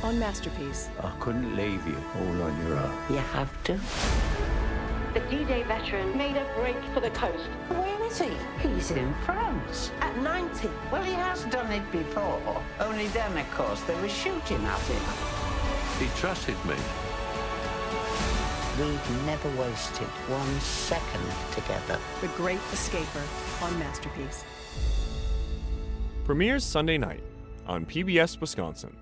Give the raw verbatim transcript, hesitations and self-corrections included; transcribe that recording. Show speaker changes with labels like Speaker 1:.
Speaker 1: on Masterpiece.
Speaker 2: I couldn't leave you all on your own.
Speaker 3: You have to.
Speaker 4: The D-Day veteran made a break for the coast.
Speaker 3: Where is he? He's in France.
Speaker 4: At ninety.
Speaker 3: Well, he has done it before. Only then, of course, they were shooting at him.
Speaker 2: He trusted me.
Speaker 3: We've never wasted one second together.
Speaker 1: The Great Escaper on Masterpiece.
Speaker 5: Premieres Sunday night on P B S Wisconsin.